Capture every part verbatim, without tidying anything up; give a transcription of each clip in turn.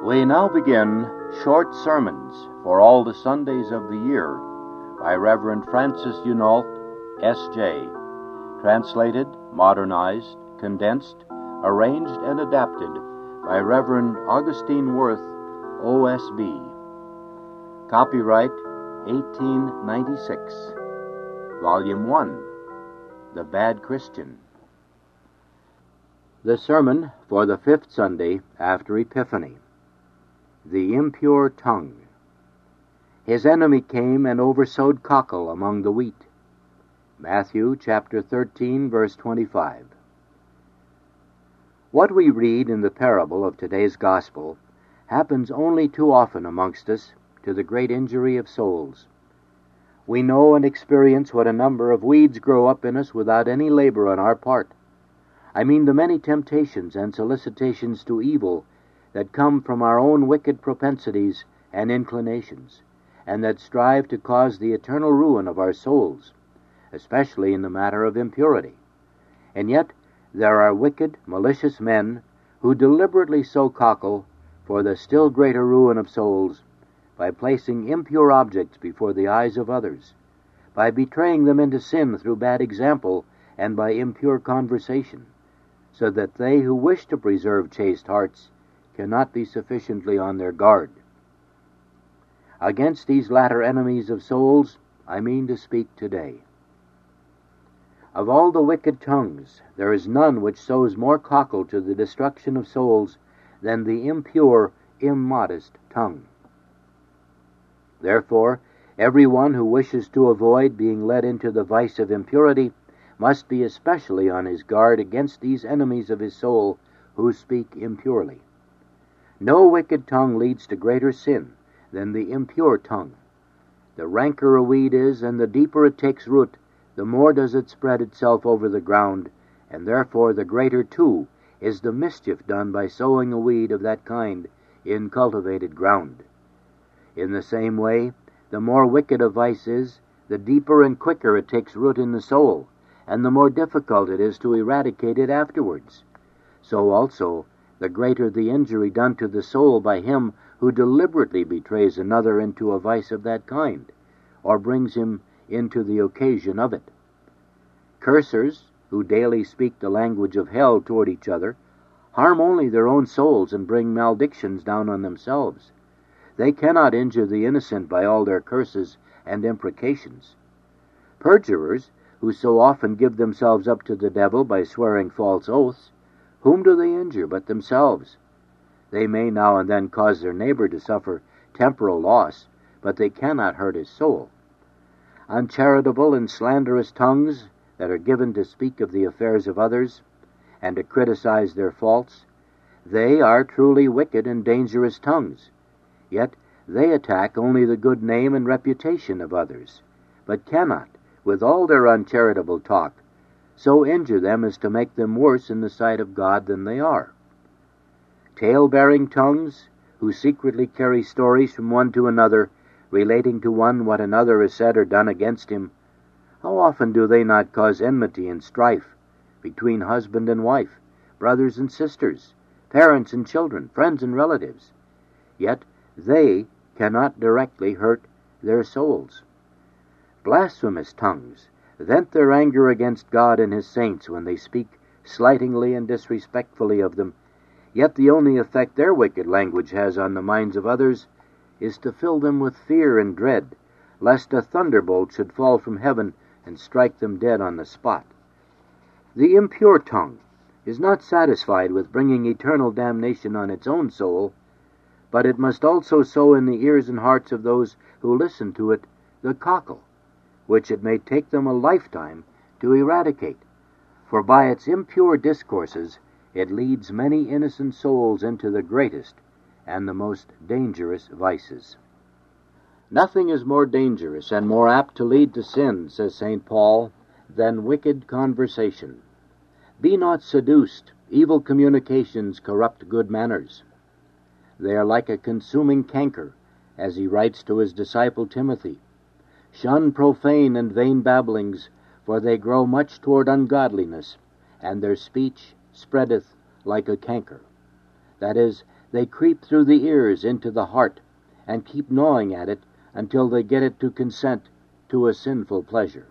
We now begin Short Sermons for All the Sundays of the Year by Reverend Francis Hunault, S J Translated, modernized, condensed, arranged, and adapted by Reverend Augustine Worth, O S B. Copyright eighteen ninety-six. Volume one, The Bad Christian. The sermon for the fifth Sunday after Epiphany. The impure tongue. His enemy came and oversowed cockle among the wheat. Matthew chapter thirteen, verse twenty-five. What we read in the parable of today's gospel happens only too often amongst us, to the great injury of souls. We know and experience what a number of weeds grow up in us without any labor on our part. I mean the many temptations and solicitations to evil that come from our own wicked propensities and inclinations, and that strive to cause the eternal ruin of our souls, especially in the matter of impurity. And yet there are wicked, malicious men who deliberately sow cockle for the still greater ruin of souls by placing impure objects before the eyes of others, by betraying them into sin through bad example and by impure conversation, so that they who wish to preserve chaste hearts cannot be sufficiently on their guard. Against these latter enemies of souls, I mean to speak today. Of all the wicked tongues, there is none which sows more cockle to the destruction of souls than the impure, immodest tongue. Therefore, every one who wishes to avoid being led into the vice of impurity must be especially on his guard against these enemies of his soul who speak impurely. No wicked tongue leads to greater sin than the impure tongue. The ranker a weed is, and the deeper it takes root, the more does it spread itself over the ground, and therefore the greater, too, is the mischief done by sowing a weed of that kind in cultivated ground. In the same way, the more wicked a vice is, the deeper and quicker it takes root in the soul, and the more difficult it is to eradicate it afterwards. So also, the greater the injury done to the soul by him who deliberately betrays another into a vice of that kind, or brings him into the occasion of it. Cursers, who daily speak the language of hell toward each other, harm only their own souls and bring maledictions down on themselves. They cannot injure the innocent by all their curses and imprecations. Perjurers, who so often give themselves up to the devil by swearing false oaths, whom do they injure but themselves? They may now and then cause their neighbor to suffer temporal loss, but they cannot hurt his soul. Uncharitable and slanderous tongues that are given to speak of the affairs of others and to criticize their faults, they are truly wicked and dangerous tongues. Yet they attack only the good name and reputation of others, but cannot, with all their uncharitable talk, so injure them as to make them worse in the sight of God than they are. Tale-bearing tongues, who secretly carry stories from one to another, relating to one what another has said or done against him, how often do they not cause enmity and strife between husband and wife, brothers and sisters, parents and children, friends and relatives? Yet they cannot directly hurt their souls. Blasphemous tongues vent their anger against God and his saints when they speak slightingly and disrespectfully of them, yet the only effect their wicked language has on the minds of others is to fill them with fear and dread, lest a thunderbolt should fall from heaven and strike them dead on the spot. The impure tongue is not satisfied with bringing eternal damnation on its own soul, but it must also sow in the ears and hearts of those who listen to it the cockle, which it may take them a lifetime to eradicate, for by its impure discourses it leads many innocent souls into the greatest and the most dangerous vices. Nothing is more dangerous and more apt to lead to sin, says Saint Paul, than wicked conversation. Be not seduced. Evil communications corrupt good manners. They are like a consuming canker, as he writes to his disciple Timothy. Shun profane and vain babblings, for they grow much toward ungodliness, and their speech spreadeth like a canker. That is, They creep through the ears into the heart and keep gnawing at it until they get it to consent to a sinful pleasure.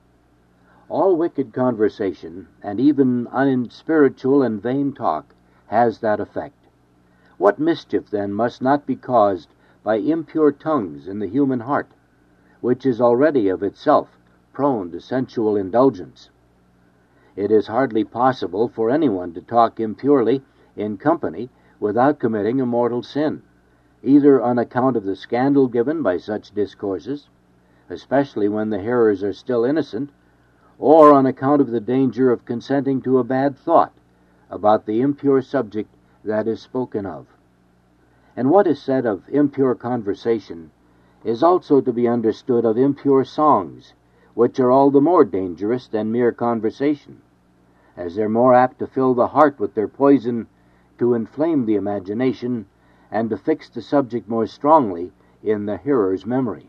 All wicked conversation, and even unspiritual and vain talk, has that effect. What mischief, then, must not be caused by impure tongues in the human heart, which is already of itself prone to sensual indulgence? It is hardly possible for anyone to talk impurely in company without committing a mortal sin, either on account of the scandal given by such discourses, especially when the hearers are still innocent, or on account of the danger of consenting to a bad thought about the impure subject that is spoken of. And what is said of impure conversation is also to be understood of impure songs, which are all the more dangerous than mere conversation, as they're more apt to fill the heart with their poison, to inflame the imagination, and to fix the subject more strongly in the hearer's memory.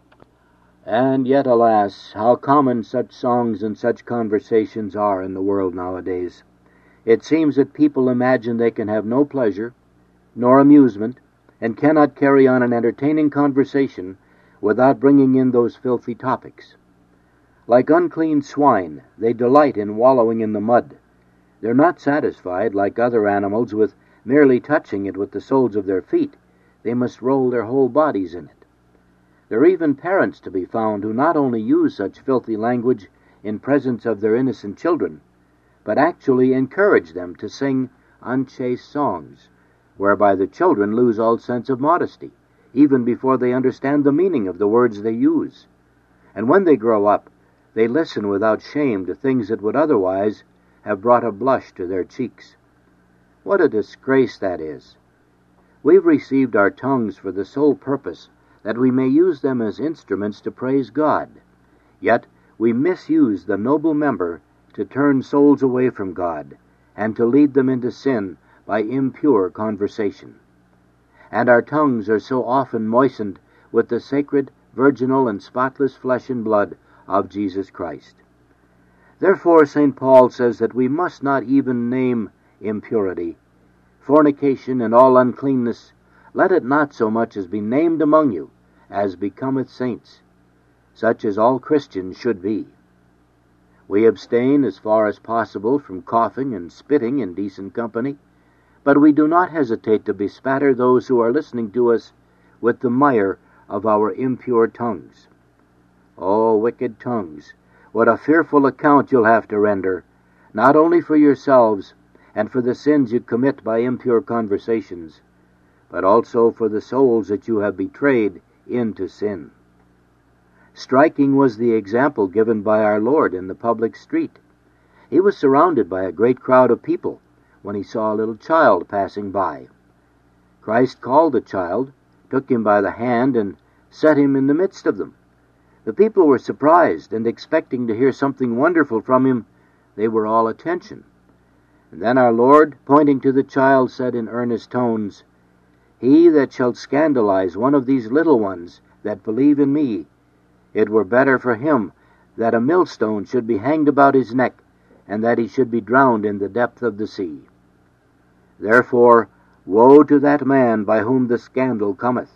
And yet, alas, how common such songs and such conversations are in the world nowadays. It seems that people imagine they can have no pleasure, nor amusement, and cannot carry on an entertaining conversation without bringing in those filthy topics. Like unclean swine, they delight in wallowing in the mud. They're not satisfied, like other animals, with merely touching it with the soles of their feet. They must roll their whole bodies in it. There are even parents to be found who not only use such filthy language in presence of their innocent children, but actually encourage them to sing unchaste songs, whereby the children lose all sense of modesty, even before they understand the meaning of the words they use. And when they grow up, they listen without shame to things that would otherwise have brought a blush to their cheeks. What a disgrace that is! We've received our tongues for the sole purpose that we may use them as instruments to praise God. Yet we misuse the noble member to turn souls away from God and to lead them into sin by impure conversation. And our tongues are so often moistened with the sacred, virginal, and spotless flesh and blood of Jesus Christ. Therefore, Saint Paul says that we must not even name impurity, fornication, and all uncleanness. Let it not so much as be named among you, as becometh saints, such as all Christians should be. We abstain as far as possible from coughing and spitting in decent company, but we do not hesitate to bespatter those who are listening to us with the mire of our impure tongues. Oh, wicked tongues, what a fearful account you'll have to render, not only for yourselves and for the sins you commit by impure conversations, but also for the souls that you have betrayed into sin. Striking was the example given by our Lord in the public street. He was surrounded by a great crowd of people when he saw a little child passing by. Christ called the child, took him by the hand, and set him in the midst of them. The people were surprised, and expecting to hear something wonderful from him, they were all attention. And then our Lord, pointing to the child, said in earnest tones, "He that shall scandalize one of these little ones that believe in me, it were better for him that a millstone should be hanged about his neck, and that he should be drowned in the depth of the sea. Therefore, woe to that man by whom the scandal cometh.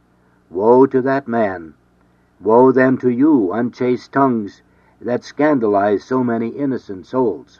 Woe to that man. Woe then to you, unchaste tongues, that scandalize so many innocent souls."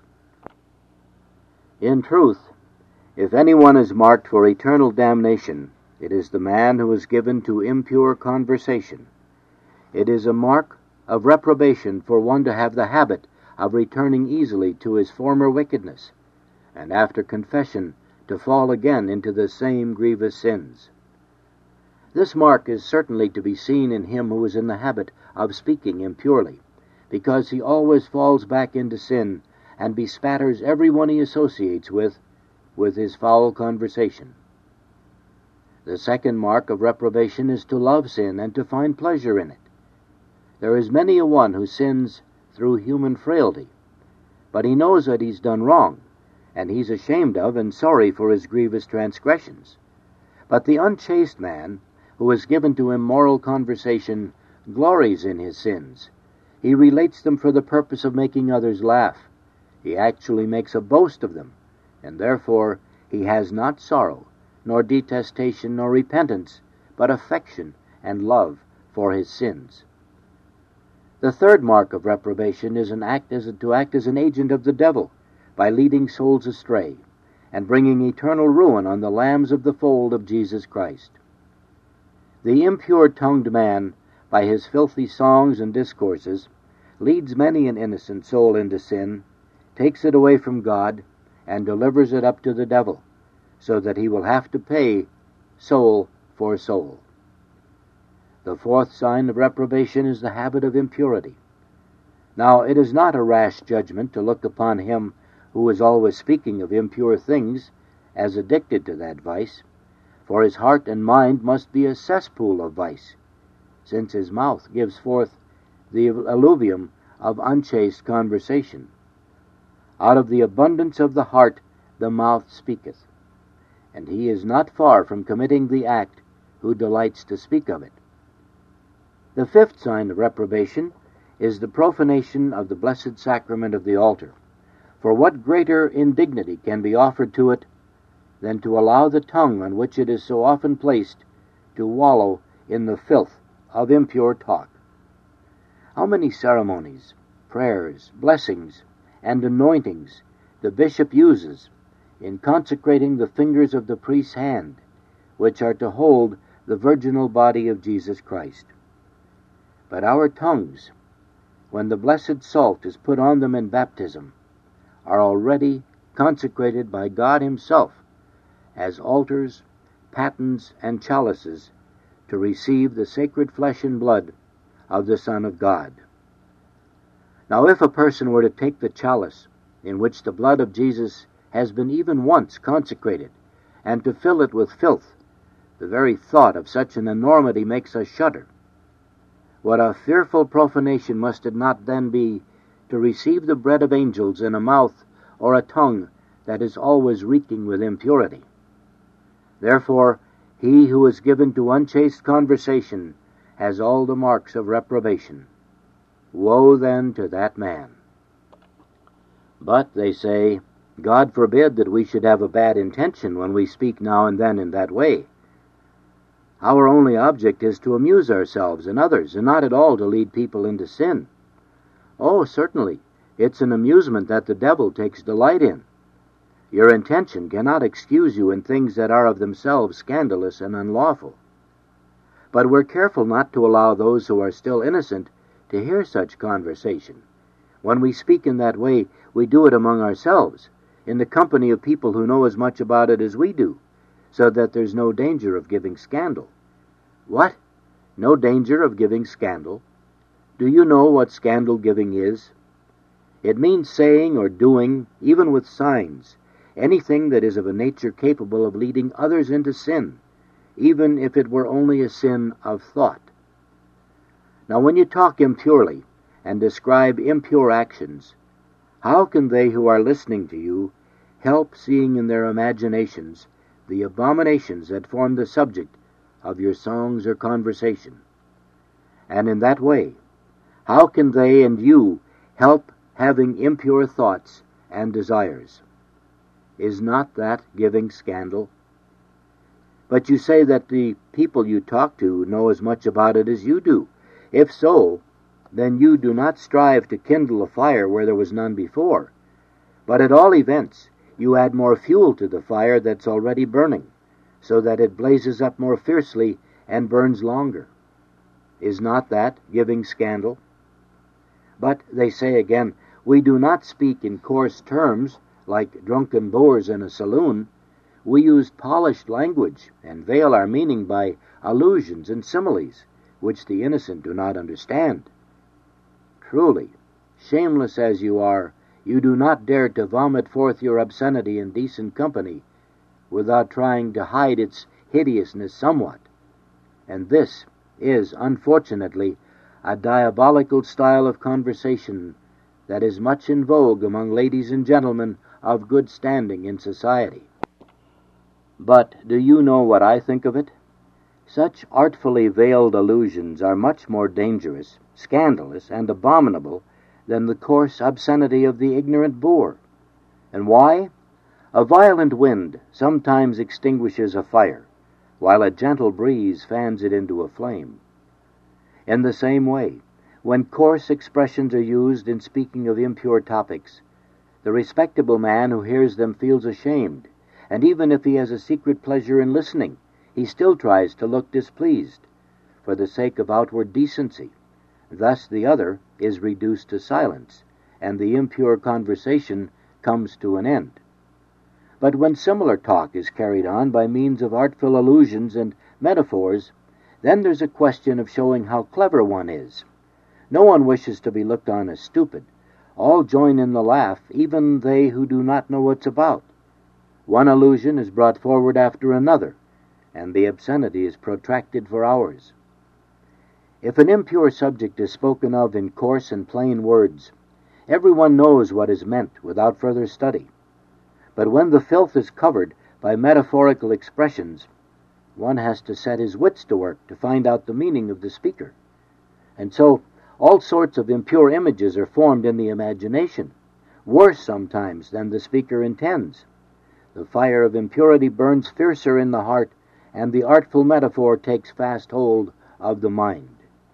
In truth, if anyone is marked for eternal damnation, it is the man who is given to impure conversation. It is a mark of reprobation for one to have the habit of returning easily to his former wickedness, and after confession to fall again into the same grievous sins. This mark is certainly to be seen in him who is in the habit of speaking impurely, because he always falls back into sin and bespatters everyone he associates with, with his foul conversation. The second mark of reprobation is to love sin and to find pleasure in it. There is many a one who sins through human frailty, but he knows that he's done wrong, and he's ashamed of and sorry for his grievous transgressions. But the unchaste man, who is given to immoral conversation, glories in his sins. He relates them for the purpose of making others laugh. He actually makes a boast of them, and therefore he has not sorrow, nor detestation, nor repentance, but affection and love for his sins. The third mark of reprobation is an act as to act as an agent of the devil by leading souls astray and bringing eternal ruin on the lambs of the fold of Jesus Christ. The impure-tongued man, by his filthy songs and discourses, leads many an innocent soul into sin, takes it away from God, and delivers it up to the devil, so that he will have to pay soul for soul. The fourth sign of reprobation is the habit of impurity. Now, it is not a rash judgment to look upon him who is always speaking of impure things as addicted to that vice, for his heart and mind must be a cesspool of vice, since his mouth gives forth the alluvium of unchaste conversation. Out of the abundance of the heart the mouth speaketh, and he is not far from committing the act who delights to speak of it. The fifth sign of reprobation is the profanation of the blessed sacrament of the altar. For what greater indignity can be offered to it than to allow the tongue on which it is so often placed to wallow in the filth of impure talk? How many ceremonies, prayers, blessings, and anointings the bishop uses in consecrating the fingers of the priest's hand, which are to hold the virginal body of Jesus Christ. But our tongues, when the blessed salt is put on them in baptism, are already consecrated by God himself as altars, patens, and chalices to receive the sacred flesh and blood of the Son of God. Now, if a person were to take the chalice in which the blood of Jesus has been even once consecrated, and to fill it with filth, the very thought of such an enormity makes us shudder. What a fearful profanation must it not then be to receive the bread of angels in a mouth or a tongue that is always reeking with impurity. Therefore, he who is given to unchaste conversation has all the marks of reprobation. Woe then to that man. But, they say, God forbid that we should have a bad intention when we speak now and then in that way. Our only object is to amuse ourselves and others, and not at all to lead people into sin. Oh, certainly, it's an amusement that the devil takes delight in. Your intention cannot excuse you in things that are of themselves scandalous and unlawful. But we're careful not to allow those who are still innocent to hear such conversation. When we speak in that way, we do it among ourselves, in the company of people who know as much about it as we do, so that there's no danger of giving scandal. What? No danger of giving scandal? Do you know what scandal-giving is? It means saying or doing, even with signs, anything that is of a nature capable of leading others into sin, even if it were only a sin of thought. Now, when you talk impurely and describe impure actions, how can they who are listening to you help seeing in their imaginations the abominations that form the subject of your songs or conversation? And in that way, how can they and you help having impure thoughts and desires? Is not that giving scandal? But you say that the people you talk to know as much about it as you do. If so, then you do not strive to kindle a fire where there was none before, but at all events you add more fuel to the fire that's already burning, so that it blazes up more fiercely and burns longer. Is not that giving scandal? But, they say again, we do not speak in coarse terms like drunken boors in a saloon. We use polished language and veil our meaning by allusions and similes, which the innocent do not understand. Truly, shameless as you are, you do not dare to vomit forth your obscenity in decent company without trying to hide its hideousness somewhat. And this is, unfortunately, a diabolical style of conversation that is much in vogue among ladies and gentlemen of good standing in society. But do you know what I think of it? Such artfully veiled allusions are much more dangerous, scandalous, and abominable than the coarse obscenity of the ignorant boor. And why? A violent wind sometimes extinguishes a fire, while a gentle breeze fans it into a flame. In the same way, when coarse expressions are used in speaking of impure topics, the respectable man who hears them feels ashamed, and even if he has a secret pleasure in listening, he still tries to look displeased, for the sake of outward decency. Thus the other is reduced to silence, and the impure conversation comes to an end. But when similar talk is carried on by means of artful allusions and metaphors, then there's a question of showing how clever one is. No one wishes to be looked on as stupid. All join in the laugh, even they who do not know what's about. One allusion is brought forward after another, and the obscenity is protracted for hours. If an impure subject is spoken of in coarse and plain words, everyone knows what is meant without further study. But when the filth is covered by metaphorical expressions, one has to set his wits to work to find out the meaning of the speaker. And so all sorts of impure images are formed in the imagination, worse sometimes than the speaker intends. The fire of impurity burns fiercer in the heart, and the artful metaphor takes fast hold of the mind.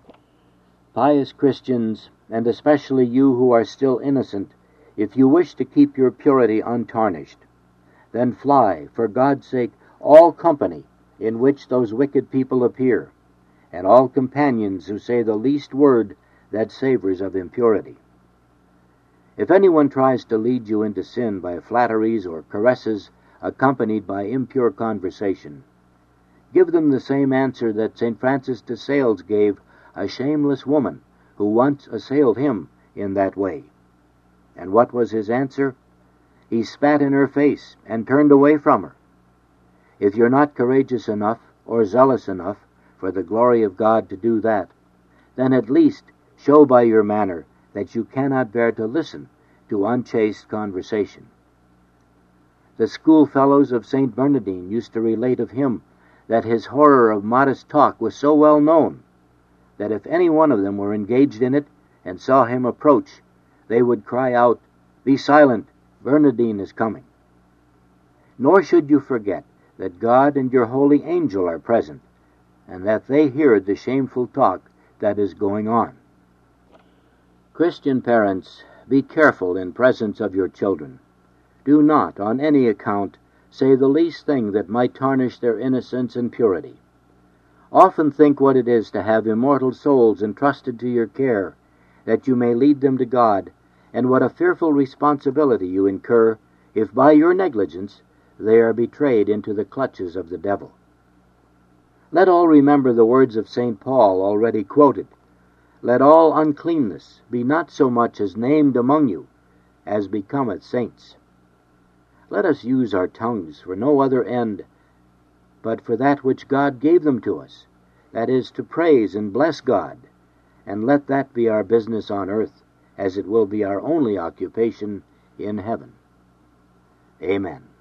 Pious Christians, and especially you who are still innocent, if you wish to keep your purity untarnished, then fly, for God's sake, all company in which those wicked people appear, and all companions who say the least word that savors of impurity. If anyone tries to lead you into sin by flatteries or caresses accompanied by impure conversation, give them the same answer that Saint Francis de Sales gave a shameless woman who once assailed him in that way. And what was his answer? He spat in her face and turned away from her. If you're not courageous enough or zealous enough for the glory of God to do that, then at least show by your manner that you cannot bear to listen to unchaste conversation. The schoolfellows of Saint Bernardine used to relate of him that his horror of modest talk was so well known that if any one of them were engaged in it and saw him approach, they would cry out, "Be silent, Bernardine is coming." Nor should you forget that God and your holy angel are present, and that they hear the shameful talk that is going on. Christian parents, be careful in presence of your children. Do not, on any account, say the least thing that might tarnish their innocence and purity. Often think what it is to have immortal souls entrusted to your care, that you may lead them to God, and what a fearful responsibility you incur if by your negligence they are betrayed into the clutches of the devil. Let all remember the words of Saint Paul already quoted. Let all uncleanness be not so much as named among you, as becometh saints. Let us use our tongues for no other end but for that which God gave them to us, that is, to praise and bless God, and let that be our business on earth, as it will be our only occupation in heaven. Amen.